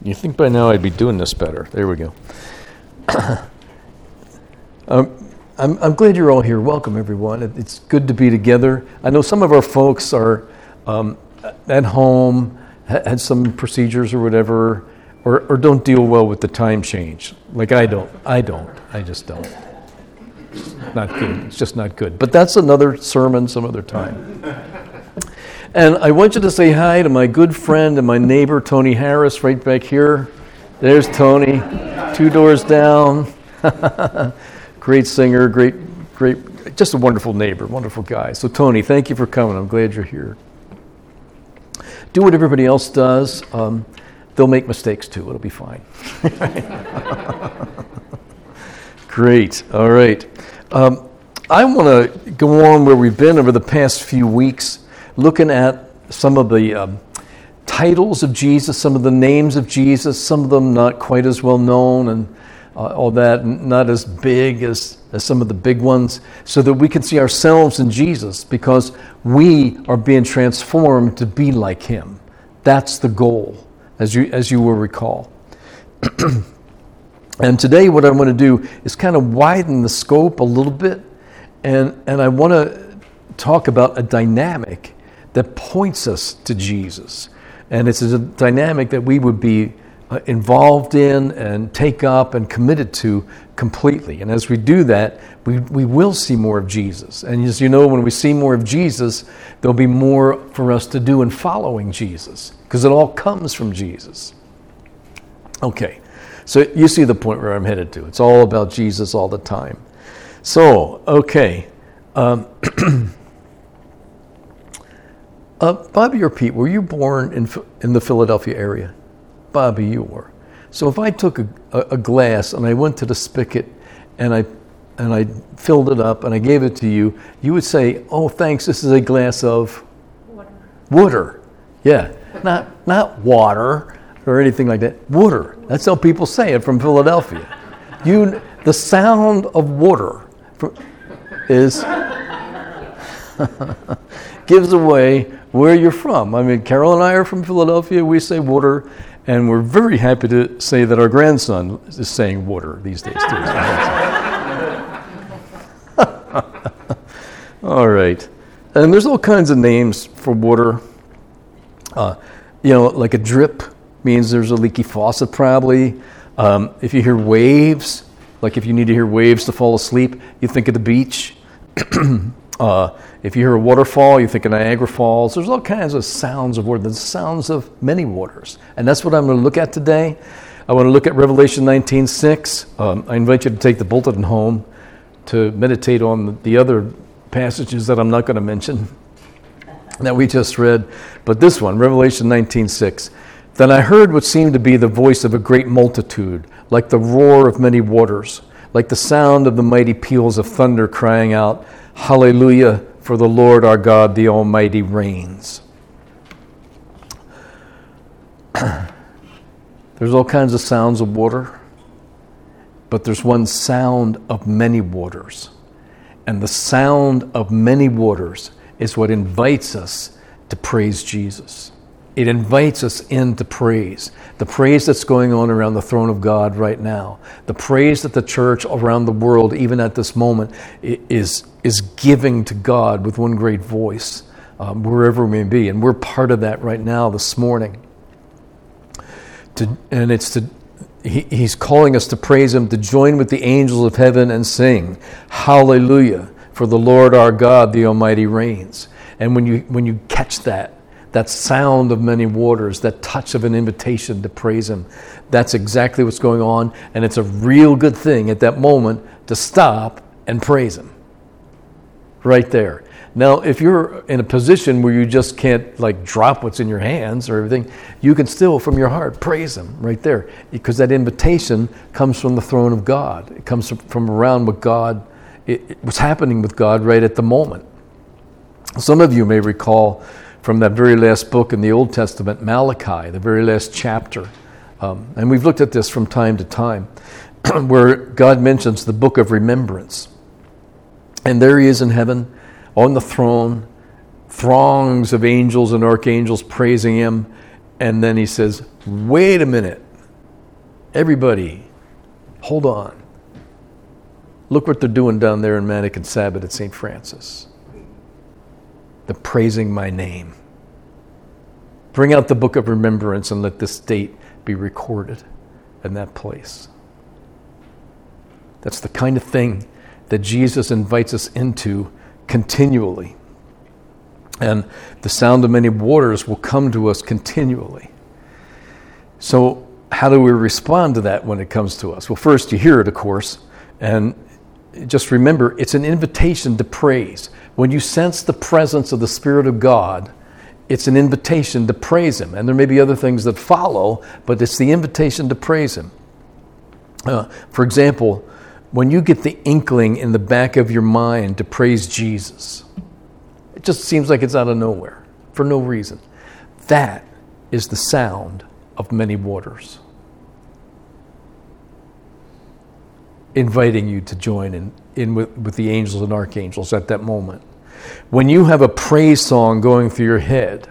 You think by now I'd be doing this better. There we go. I'm glad you're all here. Welcome, everyone. It's good to be together. I know some of our folks are at home, had some procedures or whatever, or don't deal well with the time change. Like I don't. I just don't. It's not good. It's just not good. But that's another sermon some other time. And I want you to say hi to my good friend and my neighbor, Tony Harris, right back here. There's Tony, 2 doors down. Great singer, great, just a wonderful neighbor, wonderful guy. So Tony, thank you for coming. I'm glad you're here. Do what everybody else does. They'll make mistakes too. It'll be fine. Great. All right. I want to go on where we've been over the past few weeks, looking at some of the titles of Jesus, some of the names of Jesus, some of them not quite as well known and all that, not as big as some of the big ones, so that we can see ourselves in Jesus, because we are being transformed to be like him. That's the goal, as you will recall. And today what I want to do is kind of widen the scope a little bit, and I want to talk about a dynamic that points us to Jesus. And it's a dynamic that we would be involved in and take up and committed to completely. And as we do that, we will see more of Jesus. And as you know, when we see more of Jesus, there'll be more for us to do in following Jesus, because it all comes from Jesus. Okay, so you see the point where I'm headed to. It's all about Jesus all the time. So, okay. Bobby or Pete, were you born in the Philadelphia area? Bobby, you were. So if I took a glass and I went to the spigot and I filled it up and I gave it to you, you would say, "Oh, thanks. This is a glass of water." Yeah, not water or anything like that. Water. That's how people say it from Philadelphia. The sound of water is gives away where you're from. I mean, Carol and I are from Philadelphia. We say water, and we're very happy to say that our grandson is saying water these days too. All right. And there's all kinds of names for water. Like a drip means there's a leaky faucet probably. If you hear waves, like if you need to hear waves to fall asleep, you think of the beach. If you hear a waterfall, you think of Niagara Falls. There's all kinds of sounds of water, the sounds of many waters. And that's what I'm going to look at today. I want to look at Revelation 19:6. I invite you to take the bulletin home to meditate on the other passages that I'm not going to mention that we just read. But this one, Revelation 19:6. Then I heard what seemed to be the voice of a great multitude, like the roar of many waters, like the sound of the mighty peals of thunder, crying out, "Hallelujah, for the Lord our God, the Almighty, reigns." There's all kinds of sounds of water, but there's one sound of many waters. And the sound of many waters is what invites us to praise Jesus. It invites us into praise. The praise that's going on around the throne of God right now. The praise that the church around the world, even at this moment, is giving to God with one great voice, wherever we may be. And we're part of that right now this morning. He's calling us to praise him, to join with the angels of heaven and sing, "Hallelujah, for the Lord our God, the Almighty, reigns." And when you catch that sound of many waters, that touch of an invitation to praise him, that's exactly what's going on. And it's a real good thing at that moment to stop and praise him. Right there. Now, if you're in a position where you just can't drop what's in your hands or everything, you can still from your heart praise him right there, because that invitation comes from the throne of God. It comes from around what's happening with God right at the moment. Some of you may recall from that very last book in the Old Testament, Malachi, the very last chapter. And we've looked at this from time to time, where God mentions the book of remembrance. And there he is in heaven, on the throne, throngs of angels and archangels praising him. And then he says, "Wait a minute, Everybody, hold on. Look what they're doing down there in Mannequin Sabbath at St. Francis. They're praising my name. Bring out the book of remembrance and let this date be recorded in that place. That's the kind of thing that Jesus invites us into continually. And the sound of many waters will come to us continually. So how do we respond to that when it comes to us? Well, first you hear it, of course, and just remember, it's an invitation to praise. When you sense the presence of the Spirit of God, it's an invitation to praise Him. And there may be other things that follow, but it's the invitation to praise Him. For example, when you get the inkling in the back of your mind to praise Jesus, it just seems like it's out of nowhere, for no reason. That is the sound of many waters, inviting you to join in with the angels and archangels at that moment. When you have a praise song going through your head,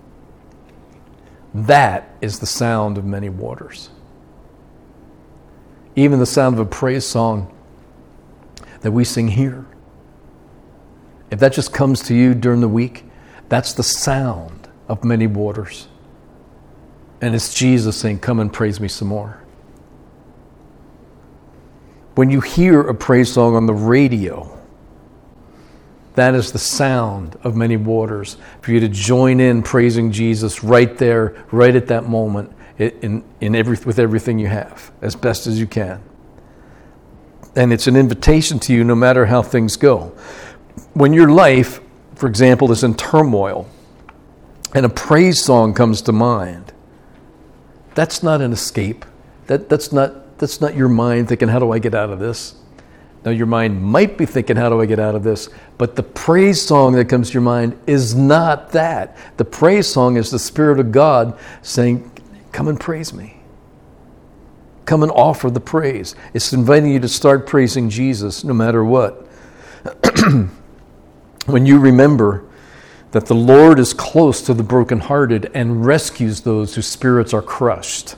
that is the sound of many waters. Even the sound of a praise song that we sing here. If that just comes to you during the week, that's the sound of many waters. And it's Jesus saying, come and praise me some more. When you hear a praise song on the radio, that is the sound of many waters for you to join in praising Jesus right there, right at that moment, with everything you have, as best as you can. And it's an invitation to you no matter how things go. When your life, for example, is in turmoil and a praise song comes to mind, that's not an escape. That's not your mind thinking, how do I get out of this? Now, your mind might be thinking, how do I get out of this? But the praise song that comes to your mind is not that. The praise song is the Spirit of God saying, come and praise me. Come and offer the praise. It's inviting you to start praising Jesus no matter what. When you remember that the Lord is close to the brokenhearted and rescues those whose spirits are crushed,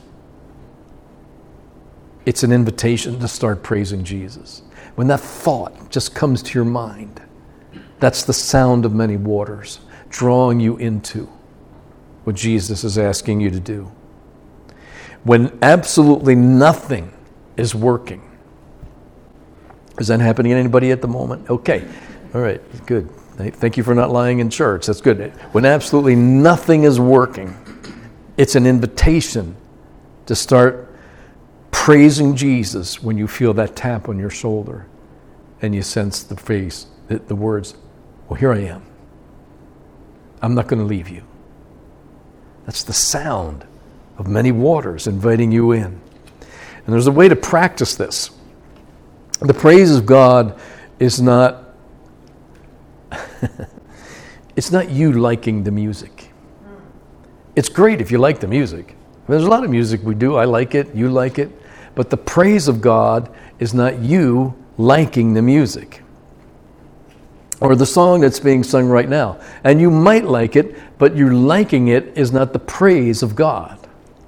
it's an invitation to start praising Jesus. When that thought just comes to your mind, that's the sound of many waters drawing you into what Jesus is asking you to do. When absolutely nothing is working. Is that happening to anybody at the moment? Okay. All right. Good. Thank you for not lying in church. That's good. When absolutely nothing is working, it's an invitation to start praising Jesus when you feel that tap on your shoulder and you sense the words, well, here I am. I'm not going to leave you. That's the sound of many waters inviting you in. And there's a way to practice this. The praise of God is not it's not you liking the music. It's great if you like the music. There's a lot of music we do. I like it, you like it. But the praise of God is not you liking the music or the song that's being sung right now. And you might like it, but you liking it is not the praise of God.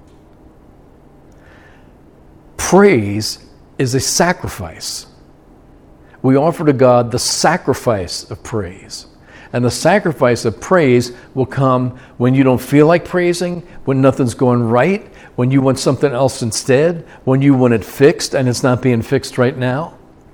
Praise is a sacrifice. We offer to God the sacrifice of praise. And the sacrifice of praise will come when you don't feel like praising, when nothing's going right, when you want something else instead, when you want it fixed and it's not being fixed right now.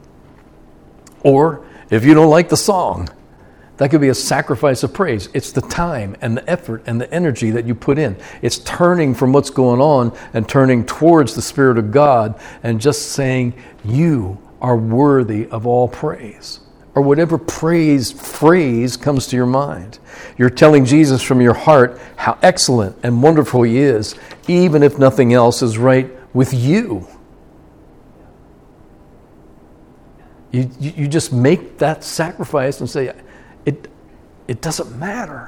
Or if you don't like the song, that could be a sacrifice of praise. It's the time and the effort and the energy that you put in. It's turning from what's going on and turning towards the Spirit of God and just saying, you are worthy of all praise. Or whatever praise phrase comes to your mind. You're telling Jesus from your heart how excellent and wonderful He is, even if nothing else is right with you. You just make that sacrifice and say, it doesn't matter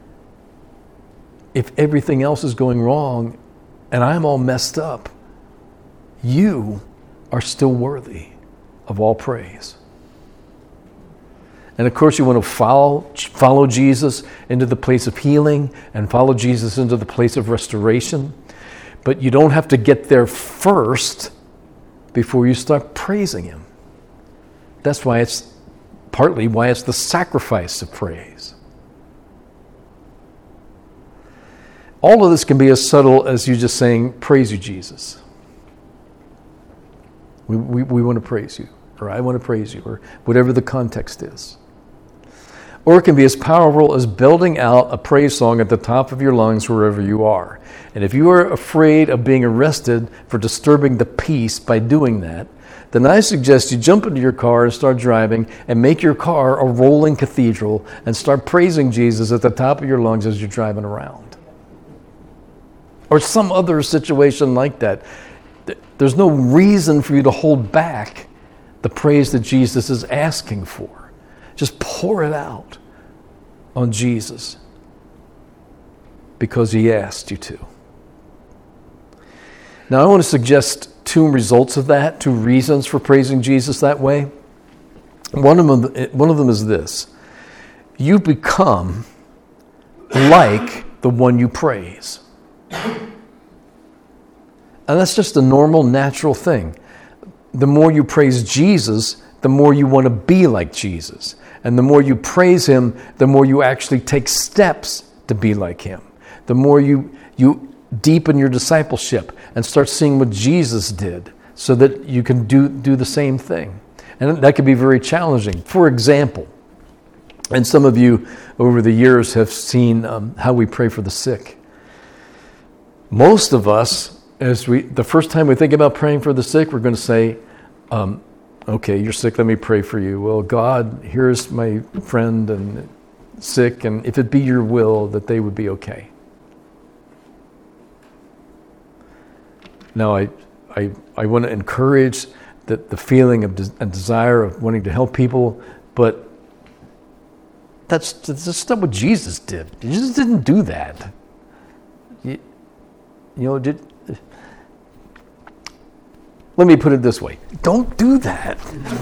if everything else is going wrong and I'm all messed up. You are still worthy of all praise. And of course, you want to follow Jesus into the place of healing and follow Jesus into the place of restoration. But you don't have to get there first before you start praising him. That's why it's partly why it's the sacrifice of praise. All of this can be as subtle as you just saying, praise you, Jesus. We want to praise you, or I want to praise you, or whatever the context is. Or it can be as powerful as belting out a praise song at the top of your lungs wherever you are. And if you are afraid of being arrested for disturbing the peace by doing that, then I suggest you jump into your car and start driving and make your car a rolling cathedral and start praising Jesus at the top of your lungs as you're driving around. Or some other situation like that. There's no reason for you to hold back the praise that Jesus is asking for. Just pour it out on Jesus because he asked you to. Now, I want to suggest two results of that, two reasons for praising Jesus that way. One of them is this. You become like the one you praise. And that's just a normal, natural thing. The more you praise Jesus, the more you want to be like Jesus. And the more you praise him, the more you actually take steps to be like him. The more you deepen your discipleship and start seeing what Jesus did so that you can do the same thing. And that can be very challenging. For example, and some of you over the years have seen how we pray for the sick. Most of us, the first time we think about praying for the sick, we're going to say, okay, you're sick, let me pray for you. Well, God, here's my friend and sick, and if it be your will, that they would be okay. Now, I want to encourage the feeling of and desire of wanting to help people, but that's not what Jesus did. Jesus didn't do that. Let me put it this way. Don't do that.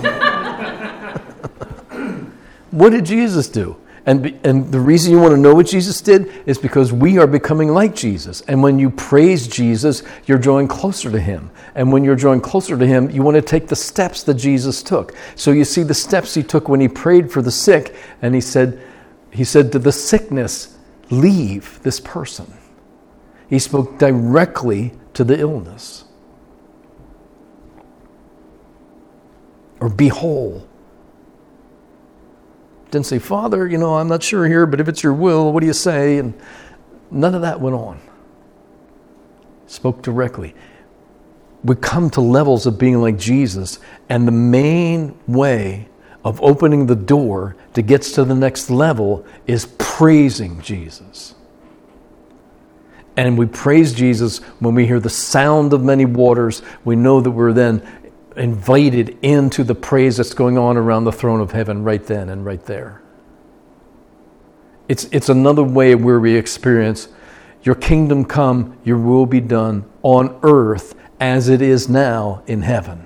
What did Jesus do? And the reason you want to know what Jesus did is because we are becoming like Jesus. And when you praise Jesus, you're drawing closer to him. And when you're drawing closer to him, you want to take the steps that Jesus took. So you see the steps he took when he prayed for the sick, and he said to the sickness, leave this person. He spoke directly to the illness. Or be whole. Didn't say, Father, I'm not sure here, but if it's your will, what do you say? And none of that went on. Spoke directly. We come to levels of being like Jesus, and the main way of opening the door to get to the next level is praising Jesus. And we praise Jesus when we hear the sound of many waters. We know that we're then invited into the praise that's going on around the throne of heaven right then and right there. It's another way where we experience your kingdom come, your will be done on earth as it is now in heaven.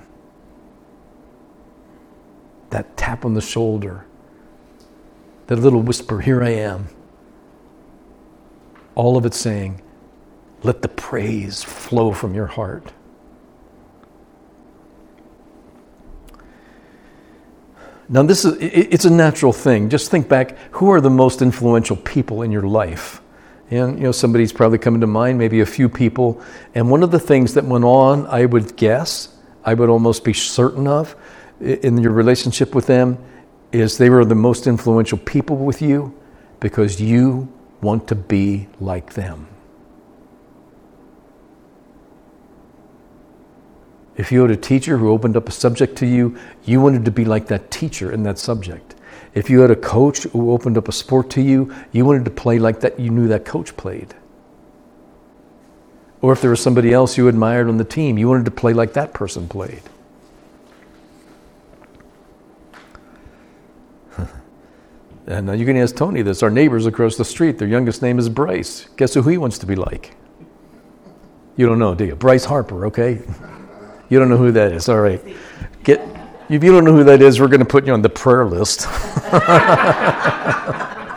That tap on the shoulder, that little whisper, here I am. All of it saying, let the praise flow from your heart. Now it's a natural thing. Just think back, who are the most influential people in your life? And somebody's probably coming to mind, maybe a few people. And one of the things that went on, I would guess, I would almost be certain of, in your relationship with them, is they were the most influential people with you because you want to be like them. If you had a teacher who opened up a subject to you, you wanted to be like that teacher in that subject. If you had a coach who opened up a sport to you, you wanted to play like that you knew that coach played. Or if there was somebody else you admired on the team, you wanted to play like that person played. And you can ask Tony this. Our neighbors across the street, their youngest name is Bryce. Guess who he wants to be like? You don't know, do you? Bryce Harper, okay? You don't know who that is. All right. If you don't know who that is, we're going to put you on the prayer list.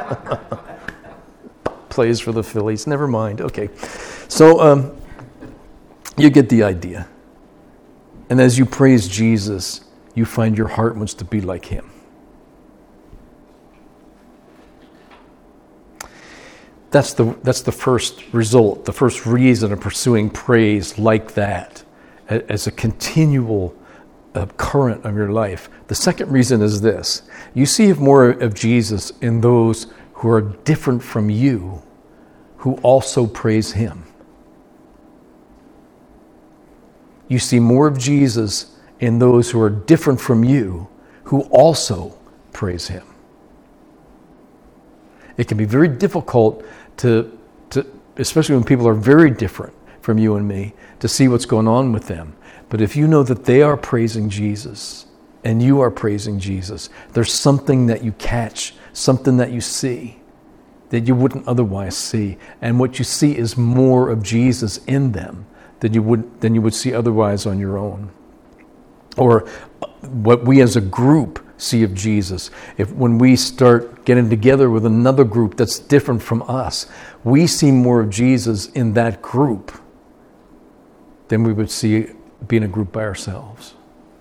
Plays for the Phillies. Never mind. Okay. So You get the idea. And as you praise Jesus, you find your heart wants to be like him. That's the first result, the first reason of pursuing praise like that as a continual current of your life. The second reason is this. You see more of Jesus in those who are different from you, who also praise him. You see more of Jesus in those who are different from you, who also praise him. It can be very difficult to especially when people are very different from you and me, to see what's going on with them. But if you know that they are praising Jesus and you are praising Jesus, there's something that you catch, something that you see that you wouldn't otherwise see. And what you see is more of Jesus in them than you would see otherwise on your own. Or what we as a group see of Jesus. When we start getting together with another group that's different from us, we see more of Jesus in that group than we would see being a group by ourselves.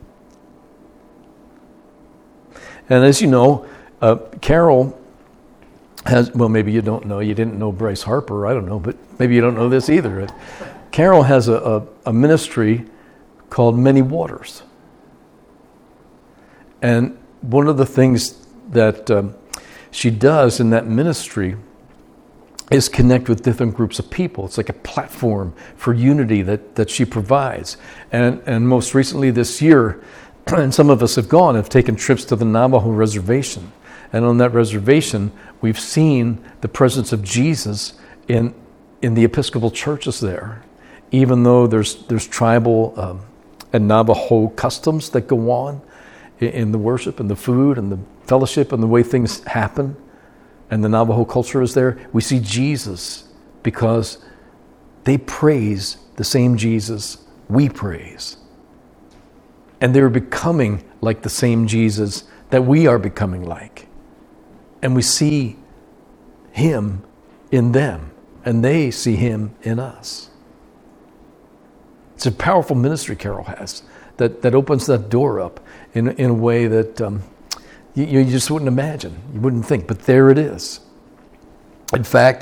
And as you know, Carol has, well, maybe you don't know, you didn't know Bryce Harper, I don't know, but maybe you don't know this either. Carol has a ministry called Many Waters. And one of the things that she does in that ministry is connect with different groups of people. It's like a platform for unity that she provides. And most recently this year, and some of us have taken trips to the Navajo reservation. And on that reservation, we've seen the presence of Jesus in the Episcopal churches there. Even though there's tribal and Navajo customs that go on in the worship and the food and the fellowship and the way things happen, and the Navajo culture is there, we see Jesus because they praise the same Jesus we praise. And they're becoming like the same Jesus that we are becoming like. And we see him in them, and they see him in us. It's a powerful ministry Carol has that opens that door up in a way that you just wouldn't imagine. You wouldn't think, but there it is. In fact,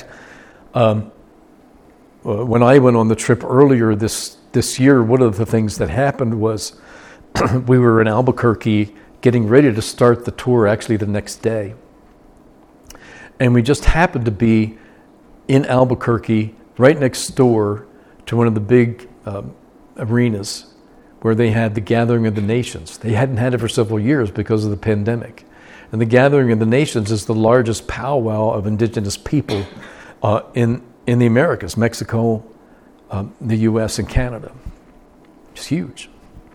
when I went on the trip earlier this year, one of the things that happened was we were in Albuquerque getting ready to start the tour actually the next day. And we just happened to be in Albuquerque right next door to one of the big arenas where they had the Gathering of the Nations. They hadn't had it for several years because of the pandemic. And the Gathering of the Nations is the largest powwow of indigenous people in the Americas, Mexico, the U.S., and Canada. It's huge.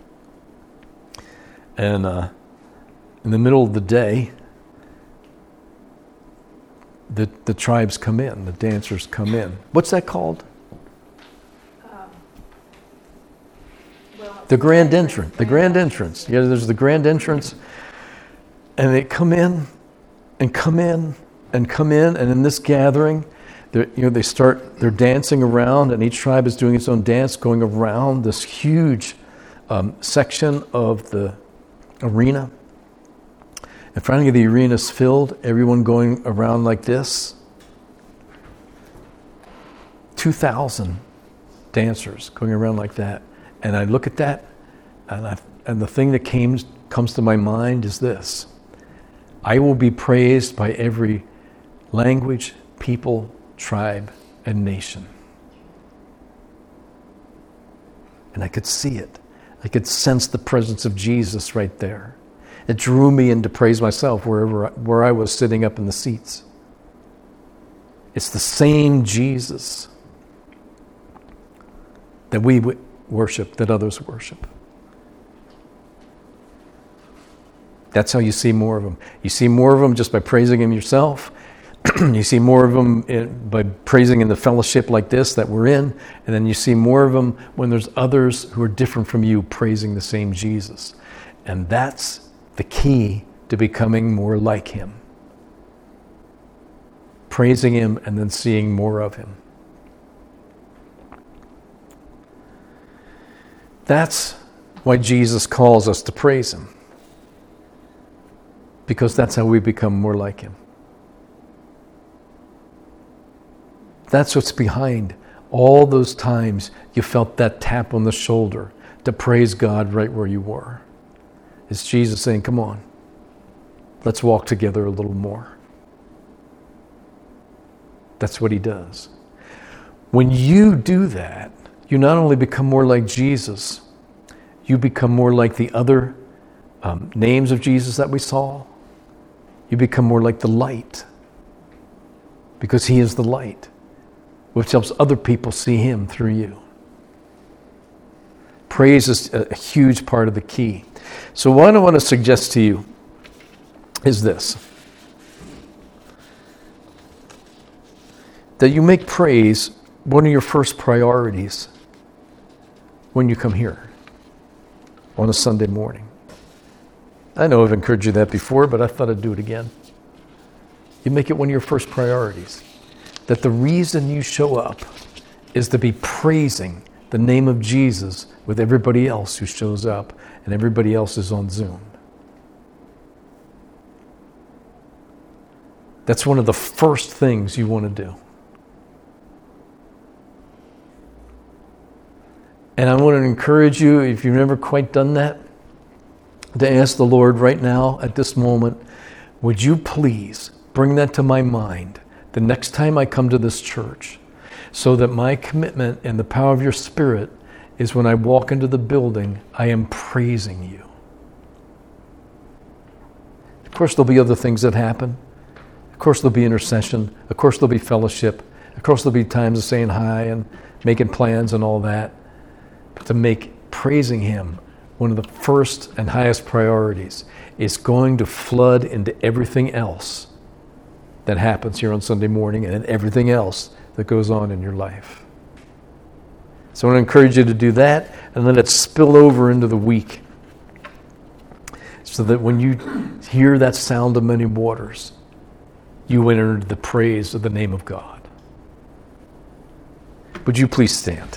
And in the middle of the day, the tribes come in, the dancers come in. What's that called? The grand entrance. The grand entrance. Yeah, there's the grand entrance. And they come in and come in and come in. And in this gathering, they're dancing around, and each tribe is doing its own dance, going around this huge section of the arena. And finally the arena is filled, everyone going around like this. 2,000 dancers going around like that. And I look at that, and the thing that comes to my mind is this: I will be praised by every language, people, tribe, and nation. And I could see it. I could sense the presence of Jesus right there. It drew me in to praise myself where I was sitting up in the seats. It's the same Jesus that we worship, that others worship. That's how you see more of him. You see more of him just by praising him yourself. You see more of him by praising in the fellowship like this that we're in. And then you see more of him when there's others who are different from you praising the same Jesus. And that's the key to becoming more like him. Praising him and then seeing more of him. That's why Jesus calls us to praise him. Because that's how we become more like him. That's what's behind all those times you felt that tap on the shoulder to praise God right where you were. It's Jesus saying, come on, let's walk together a little more. That's what he does. When you do that, you not only become more like Jesus, you become more like the other names of Jesus that we saw. You become more like the light, because he is the light, which helps other people see him through you. Praise is a huge part of the key. So what I want to suggest to you is this: that you make praise one of your first priorities when you come here on a Sunday morning. I know I've encouraged you that before, but I thought I'd do it again. You make it one of your first priorities. That the reason you show up is to be praising the name of Jesus with everybody else who shows up and everybody else is on Zoom. That's one of the first things you want to do. And I want to encourage you, if you've never quite done that, to ask the Lord right now, at this moment, would you please bring that to my mind the next time I come to this church, so that my commitment and the power of your Spirit is when I walk into the building, I am praising you. Of course, there'll be other things that happen. Of course, there'll be intercession. Of course, there'll be fellowship. Of course, there'll be times of saying hi and making plans and all that. But to make praising him one of the first and highest priorities is going to flood into everything else that happens here on Sunday morning and everything else that goes on in your life. So I want to encourage you to do that and let it spill over into the week, so that when you hear that sound of many waters, you enter into the praise of the name of God. Would you please stand?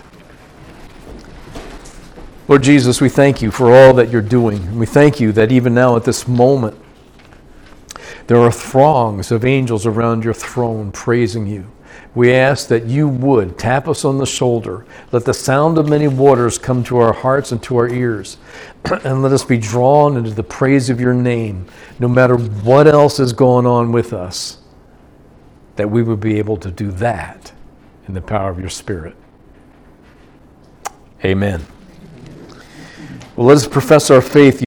Lord Jesus, we thank you for all that you're doing. We thank you that even now at this moment, there are throngs of angels around your throne praising you. We ask that you would tap us on the shoulder. Let the sound of many waters come to our hearts and to our ears. And let us be drawn into the praise of your name, no matter what else is going on with us, that we would be able to do that in the power of your Spirit. Amen. Well, let us profess our faith.